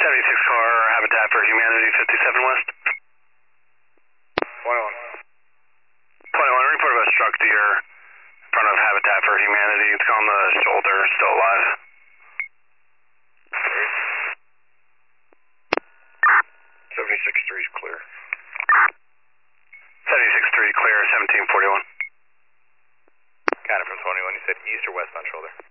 76 car, Habitat for Humanity, 57 West. 21. 21, report about a struck deer in front of Habitat for Humanity. It's on the shoulder, still alive. 76-3 is clear. 76-3 clear, 1741. Got it from 21. You said east or west on shoulder?